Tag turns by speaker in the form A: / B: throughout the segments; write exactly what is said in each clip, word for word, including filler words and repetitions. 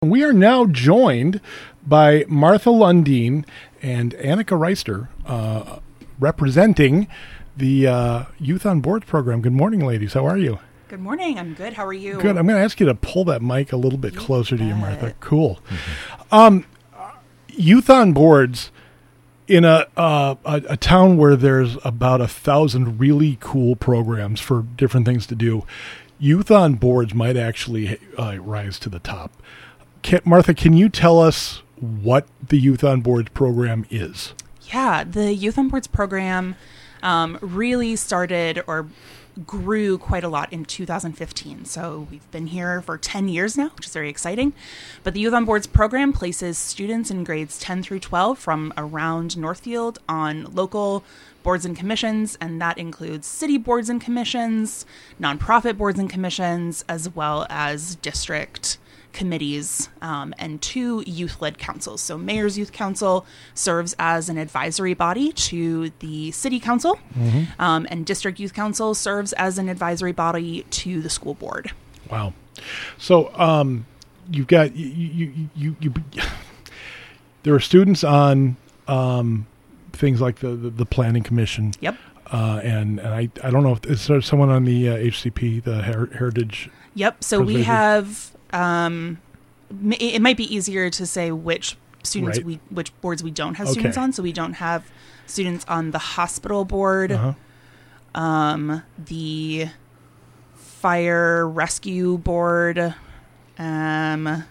A: We are now joined by Martha Lundeen and Annika Reister, uh, representing the uh, Youth on Boards program. Good morning, ladies. How are you?
B: Good morning. I'm good. How are you?
A: Good. I'm going to ask you to pull that mic a little bit you closer bet. to you, Martha. Cool.
C: Mm-hmm.
A: Um, Youth on Boards, in a, uh, a a town where there's about a thousand really cool programs for different things to do, Youth on Boards might actually uh, rise to the top. Can, Martha, can you tell us what the Youth on Boards program is?
B: Yeah, the Youth on Boards program um, really started or grew quite a lot in two thousand fifteen. So we've been here for ten years now, which is very exciting. But the Youth on Boards program places students in grades ten through twelve from around Northfield on local boards and commissions, and that includes city boards and commissions, nonprofit boards and commissions, as well as district committees um, and two youth-led councils. So Mayor's Youth Council serves as an advisory body to the City Council, mm-hmm. um, and District Youth Council serves as an advisory body to the school board.
A: Wow. So um, you've got, you, you, you, you, you there are students on um, things like the, the, the Planning Commission.
B: Yep.
A: Uh, and and I, I don't know if is there someone on the uh, H C P, the Her- Heritage.
B: Yep. So we have, um, it might be easier to say which students
A: right.
B: we, which boards we don't have
A: okay.
B: students on. So we don't have students on the hospital board,
A: uh-huh.
B: um, the fire rescue board. Um,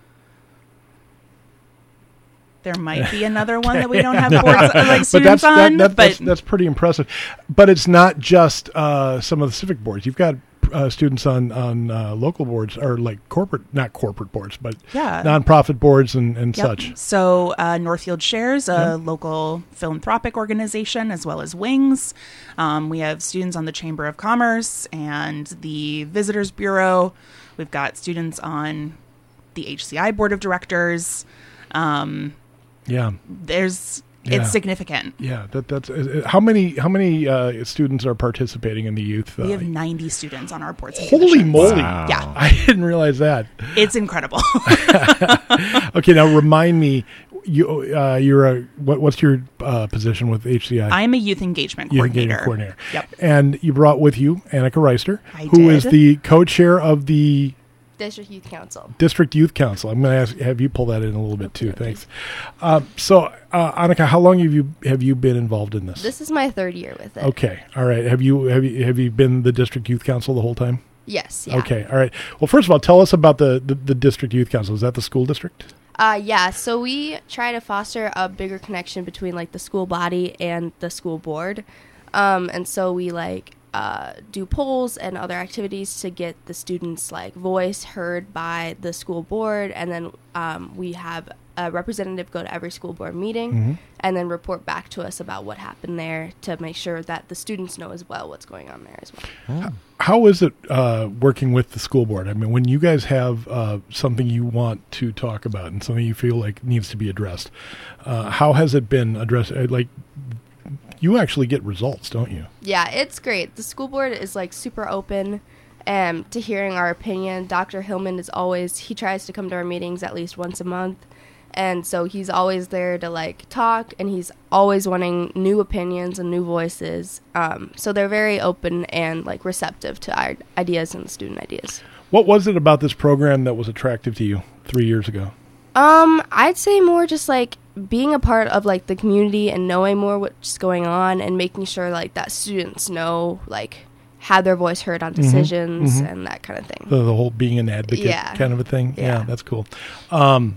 B: there might be another one that we don't have boards like students
A: but that's,
B: on,
A: that, that,
B: but
A: that's, that's pretty impressive. But it's not just uh, some of the civic boards. You've got uh, students on on uh, local boards, or like corporate, not corporate boards, but
B: yeah.
A: nonprofit boards and, and
B: yep.
A: such.
B: So uh, Northfield Shares, a
A: yep.
B: local philanthropic organization, as well as Wings. Um, we have students on the Chamber of Commerce and the Visitors Bureau. We've got students on the H C I Board of Directors. Um,
A: yeah,
B: there's
A: yeah.
B: it's significant.
A: Yeah, that that's uh, how many how many uh, students are participating in the youth? Uh,
B: we have ninety students on our boards.
A: Holy moly!
C: Wow.
B: Yeah,
A: I didn't realize that.
B: It's incredible.
A: Okay, now remind me. You, uh, you're a what, what's your uh, position with H C I?
B: I'm a youth engagement
A: youth
B: coordinator.
A: Engagement coordinator.
B: Yep.
A: And you brought with you Annika Reister,
B: I
A: who
B: did.
A: is the co-chair of the
D: District Youth Council.
A: District Youth Council. I'm going to ask, have you pull that in a little bit too. Thanks. Uh, so, uh, Annika, how long have you have you been involved in this?
D: This is my third year with it.
A: Okay. All right. Have you have you have you been the District Youth Council the whole time?
D: Yes. Yeah.
A: Okay. All right. Well, first of all, tell us about the, the, the District Youth Council. Is that the school district?
D: Uh, yeah. So we try to foster a bigger connection between like the school body and the school board, um, and so we like uh, do polls and other activities to get the students' like voice heard by the school board, and then um, we have a representative go to every school board meeting
A: mm-hmm.
D: and then report back to us about what happened there to make sure that the students know as well what's going on there as well.
A: Oh. How is it uh, working with the school board? I mean, when you guys have uh, something you want to talk about and something you feel like needs to be addressed, uh, how has it been addressed? Like, you actually get results, don't you?
D: Yeah, it's great. The school board is like super open um, to hearing our opinion. Doctor Hillman is always, he tries to come to our meetings at least once a month. And so he's always there to like talk, and he's always wanting new opinions and new voices. Um, so they're very open and like receptive to our ideas and student ideas.
A: What was it about this program that was attractive to you three years ago?
D: Um, I'd say more just like being a part of like the community and knowing more what's going on and making sure like that students know like have their voice heard on decisions mm-hmm. and that kind of thing.
A: The, the whole being an advocate
D: yeah.
A: kind of a thing.
D: Yeah,
A: yeah that's cool. Um,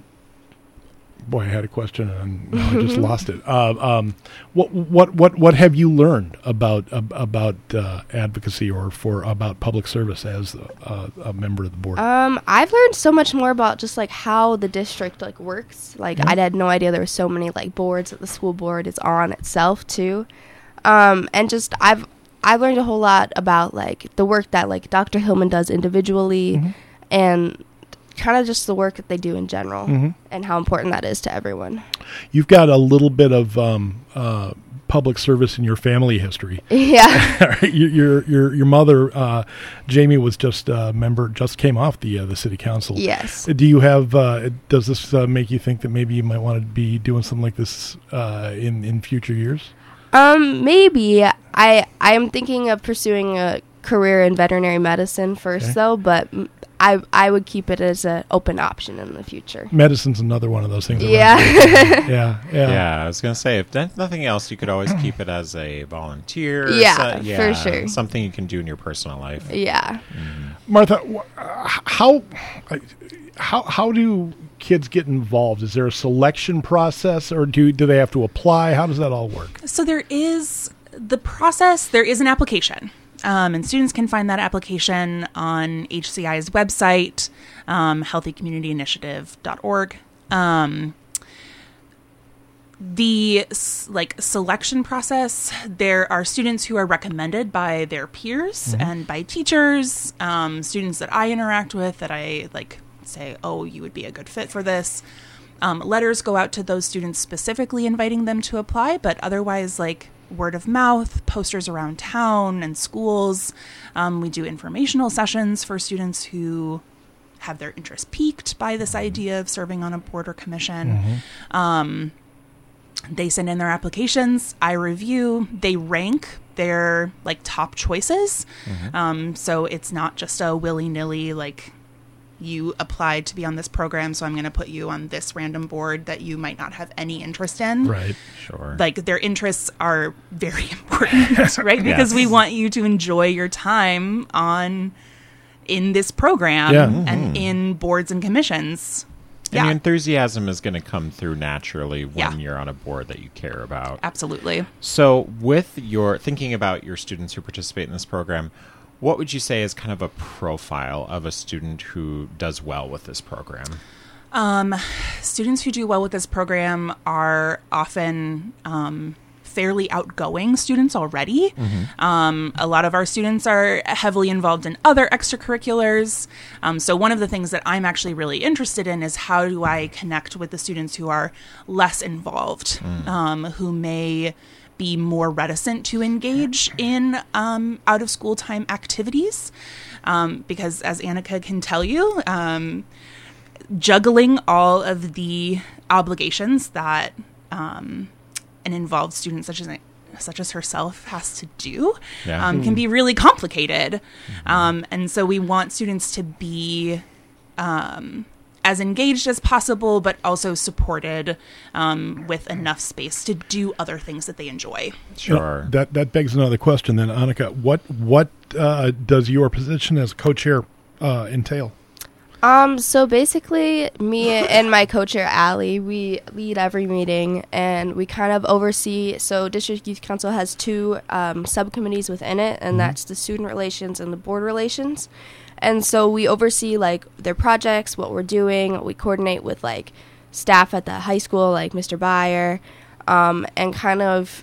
A: boy, I had a question and now I just lost it. Uh, um, what what what what have you learned about uh, about uh, advocacy or for about public service as a, a member of the board?
D: Um, I've learned so much more about just like how the district like works. Like mm-hmm. I had no idea there were so many like boards that the school board is on itself too. Um, and just I've I've learned a whole lot about like the work that like Doctor Hillman does individually mm-hmm. and kind of just the work that they do in general mm-hmm. and how important that is to everyone.
A: You've got a little bit of um, uh, public service in your family history.
D: Yeah.
A: your, your your your mother, uh, Jamie, was just a member, just came off the uh, the city council.
D: Yes.
A: Do you have? Uh, does this uh, make you think that maybe you might want to be doing something like this uh, in in future years?
D: Um, maybe. I I'm thinking of pursuing a career in veterinary medicine first,
A: Okay.
D: though, but m- I I would keep it as an open option in the future.
A: Medicine's another one of those things. that
D: Yeah.
A: runs- yeah, yeah,
C: Yeah, I was going to say, if th- nothing else, you could always keep it as a volunteer. or
D: Yeah,
C: so-
D: for sure.
C: Something you can do in your personal life.
D: Yeah.
A: Martha, wh- uh, how how how do kids get involved? Is there a selection process, or do do they have to apply? How does that all work?
B: So there is the process, there is an application. Um, and students can find that application on H C I's website, um, healthy community initiative dot org. Um, the s- like selection process, there are students who are recommended by their peers and by teachers, um, students that I interact with that I like say, oh, you would be a good fit for this. Um, letters go out to those students specifically inviting them to apply, but otherwise, like word of mouth, posters around town and schools. Um, we do informational sessions for students who have their interest piqued by this idea of serving on a board or commission. Um, they send in their applications. I review. They rank their like top choices. Um, so it's not just a willy-nilly like you applied to be on this program, so I'm going to put you on this random board that you might not have any interest in.
A: Right.
C: Sure.
B: Like their interests are very important, right? Because we
C: Yes.
B: want you to enjoy your time on in this program
A: Yeah.
B: and in boards and commissions.
C: And
B: Yeah,
C: your enthusiasm is going to come through naturally when
B: Yeah.
C: you're on a board that you care about.
B: absolutely.
C: So, with your thinking about your students who participate in this program, what would you say is kind of a profile of a student who does well with this program?
B: Um, students who do well with this program are often um, fairly outgoing students already. Um, a lot of our students are heavily involved in other extracurriculars. Um, so one of the things that I'm actually really interested in is how do I connect with the students who are less involved, um, who may be more reticent to engage in um, out of school time activities. Um, because as Annika can tell you, um, juggling all of the obligations that um, an involved student such as such as herself has to do
C: Yeah.
B: um, can be really complicated. Um, and so we want students to be um, as engaged as possible, but also supported um, with enough space to do other things that they enjoy.
C: Sure.
A: That that begs another question then, Annika. What what uh, does your position as co-chair uh, entail?
D: Um, so basically, me and my co-chair, Allie, we lead every meeting, and we kind of oversee, so District Youth Council has two um, subcommittees within it, and that's the student relations and the board relations. And so we oversee, like, their projects, what we're doing. We coordinate with, like, staff at the high school, like Mister Byer, um, and kind of,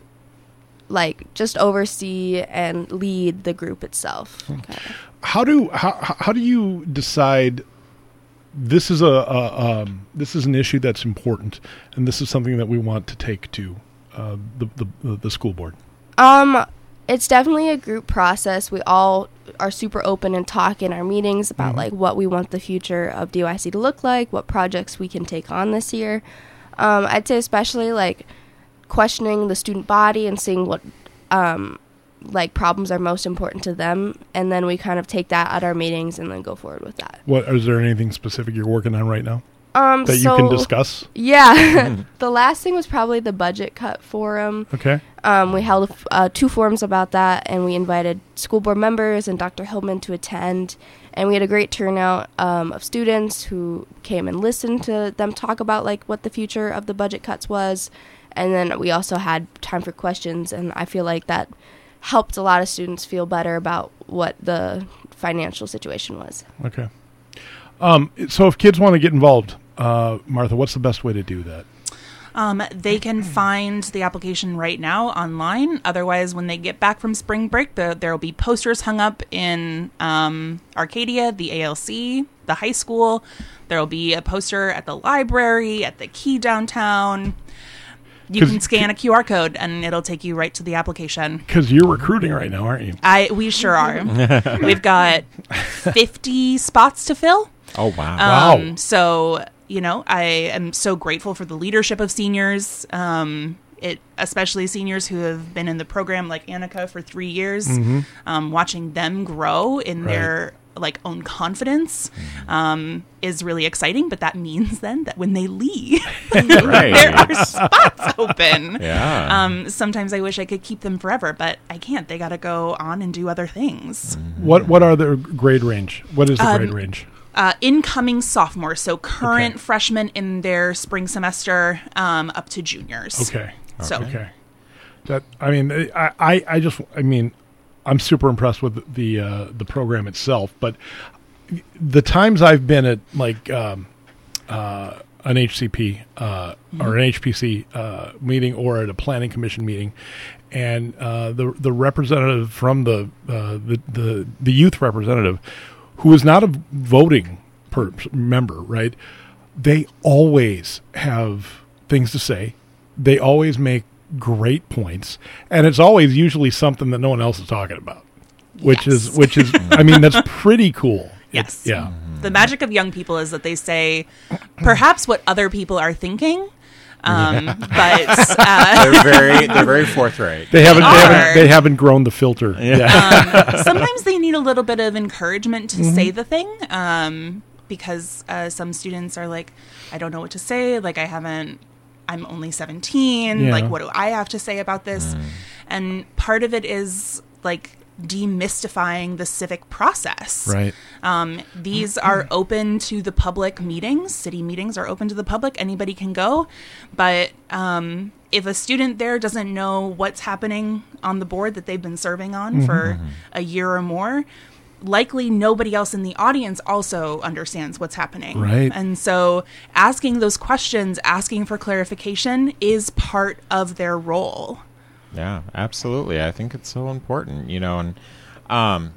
D: like, just oversee and lead the group itself. Kind of.
A: How do how how do you decide this is a, a um, this is an issue that's important, and this is something that we want to take to uh, the, the the school board?
D: Um, it's definitely a group process. We all are super open and talk in our meetings about like what we want the future of D Y C to look like, what projects we can take on this year. Um, I'd say especially like questioning the student body and seeing what um, like problems are most important to them, and then we kind of take that at our meetings and then go forward with that.
A: What is there anything specific you're working on right now
D: Um,
A: that
D: so,
A: you can discuss?
D: Yeah, the last thing was probably the budget cut forum.
A: Okay.
D: Um, we held uh, two forums about that, and we invited school board members and Doctor Hillman to attend. And we had a great turnout um, of students who came and listened to them talk about like what the future of the budget cuts was. And then we also had time for questions, and I feel like that helped a lot of students feel better about what the financial situation was.
A: Okay. Um, so if kids want to get involved, uh, Martha, what's the best way to do that?
B: Um, they can find the application right now online. Otherwise, when they get back from spring break, the, there will be posters hung up in um, Arcadia, the A L C, the high school. There will be a poster at the library, at the Key downtown. You can scan a Q R code and it'll take you right to the application.
A: Because you're recruiting right now, aren't you?
B: I we sure are. We've got fifty spots to fill.
C: Oh, wow.
B: Um,
A: Wow.
B: So, you know, I am so grateful for the leadership of seniors, um, it especially seniors who have been in the program like Annika for three years,
A: Mm-hmm.
B: um, watching them grow in
A: Right.
B: their like own confidence um, is really exciting. But that means then that when they leave,
C: Right.
B: there are spots open.
C: Yeah.
B: Um, sometimes I wish I could keep them forever, but I can't. They got to go on and do other things.
A: What What are the grade range? What is the
B: Um,
A: grade range?
B: Uh, incoming sophomores, so current
A: Okay.
B: freshmen in their spring semester, um, up to juniors.
A: Okay.
B: So
A: Okay. That I mean, I, I, I just I mean, I'm super impressed with the uh, the program itself, but the times I've been at like um, uh, an H C P uh, or an H P C uh, meeting or at a planning commission meeting, and uh, the the representative from the, uh, the the the youth representative, who is not a voting per member, right? They always have things to say. They always make great points, and it's always usually something that no one else is talking about, which
B: Yes.
A: is which is I mean that's pretty cool.
B: Yes.
A: It- yeah.
B: The magic of young people is that they say perhaps what other people are thinking, um, but uh,
C: they're very they're very forthright.
A: They haven't, they
B: are.
A: haven't they haven't grown the filter. Yeah.
B: um, sometimes they need a little bit of encouragement to say the thing, um, because uh, some students are like, I don't know what to say. Like I haven't. I'm only seventeen.
A: Yeah.
B: Like, what do I have to say about this? And part of it is like demystifying the civic process.
A: Right.
B: Um, these are open to the public meetings. City meetings are open to the public. Anybody can go. But um, if a student there doesn't know what's happening on the board that they've been serving on for a year or more, likely nobody else in the audience also understands what's happening.
A: Right.
B: And so asking those questions, asking for clarification is part of their role.
C: Yeah, absolutely. I think it's so important, you know, and um,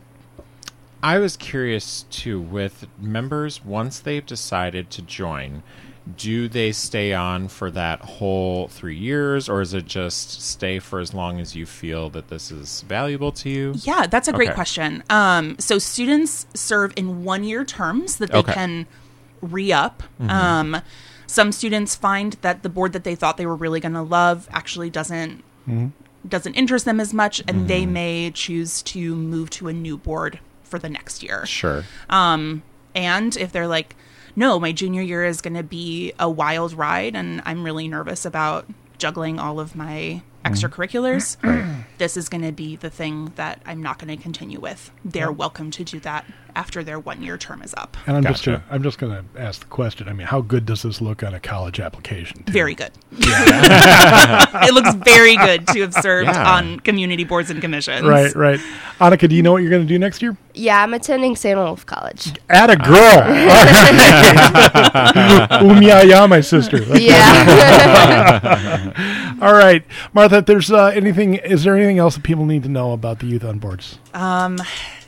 C: I was curious too with members, once they've decided to join, do they stay on for that whole three years or is it just stay for as long as you feel that this is valuable to you?
B: Yeah, that's a great
C: Okay.
B: question. Um, so students serve in one-year terms that they
C: Okay.
B: can re-up. Um, some students find that the board that they thought they were really going to love actually doesn't doesn't interest them as much, and they may choose to move to a new board for the next year.
C: Sure.
B: Um, and if they're like, no, my junior year is going to be a wild ride, and I'm really nervous about juggling all of my extracurriculars, this is going to be the thing that I'm not going to continue with. They're welcome to do that after their one-year term is up.
A: And I'm just
C: Gotcha.
A: gonna, I'm just going to ask the question. I mean, how good does this look on a college application? too?
B: Very good. It looks very good to have served
C: Yeah.
B: on community boards and commissions.
A: Right, right. Annika, do you know what you're going to do next year?
D: Yeah, I'm attending Saint Olaf College.
A: At a girl. Um yeah, yeah, my sister.
D: Yeah.
A: All right, Martha. If there's uh, anything, is there anything else that people need to know about the youth on boards?
B: Um,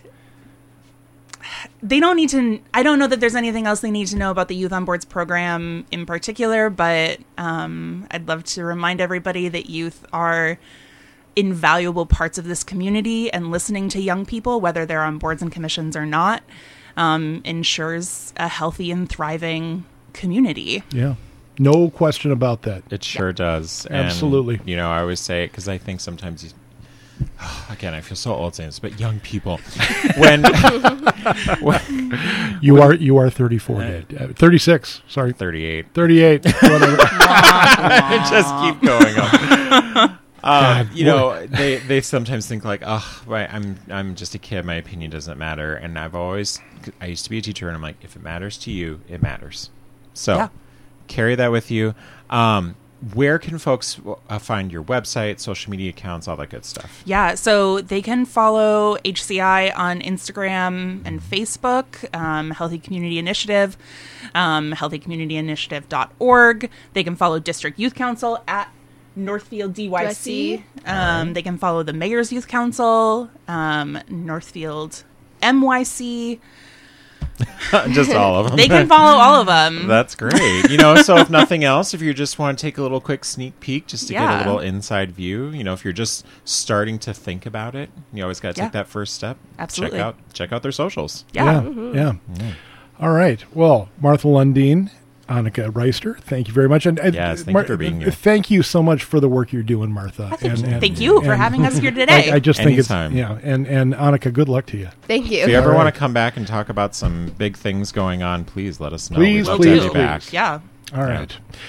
B: they don't need to, I don't know that there's anything else they need to know about the Youth on Boards program in particular, but um, I'd love to remind everybody that youth are invaluable parts of this community, and listening to young people, whether they're on boards and commissions or not, um, ensures a healthy and thriving community.
A: Yeah, no question about that.
C: It sure does. And,
A: Absolutely.
C: you know, I always say it because I think sometimes you, again, I feel so old saying this, but young people, when, when
A: You are you are thirty-four, Dad. Uh, thirty-six. Sorry,
C: thirty-eight,
A: thirty-eight. Whatever.
C: just keep going on. Uh,
A: God,
C: you know, they, they sometimes think like, oh, right, I'm I'm just a kid. My opinion doesn't matter. And I've always, I used to be a teacher, and I'm like, if it matters to you, it matters. So
B: Yeah.
C: carry that with you. Um, where can folks uh, find your website, social media accounts, all that good stuff?
B: Yeah, so they can follow H C I on Instagram and Facebook, um, Healthy Community Initiative, um, healthy community initiative dot org. They can follow District Youth Council at Northfield D Y C. Um, they can follow the Mayor's Youth Council, um, Northfield M Y C.
C: Just all of them.
B: They can follow all of them.
C: That's great. You know, so if nothing else, if you just want to take a little quick sneak peek just to get
B: Yeah.
C: a little inside view, you know, if you're just starting to think about it, you always got to
B: Yeah.
C: take that first step.
B: Absolutely.
C: Check out check out their socials.
B: Yeah.
A: Yeah. yeah. All right. Well, Martha Lundeen, Annika Reister, thank you very much. And, and
C: Yes, thank you for being here.
A: Thank you so much for the work you're doing, Martha.
B: Thank,
A: And-
B: you.
A: and-
B: Thank you for
A: and-
B: having us here today.
A: I, I just think
C: Anytime.
A: it's yeah, and and Annika, good luck to you.
D: Thank you.
C: If you ever
A: All
C: want
A: right.
C: to come back and talk about some big things going on, please let us know.
A: Please,
C: We'd love
A: please,
C: to have you
A: please.
C: back.
B: Yeah.
A: All right.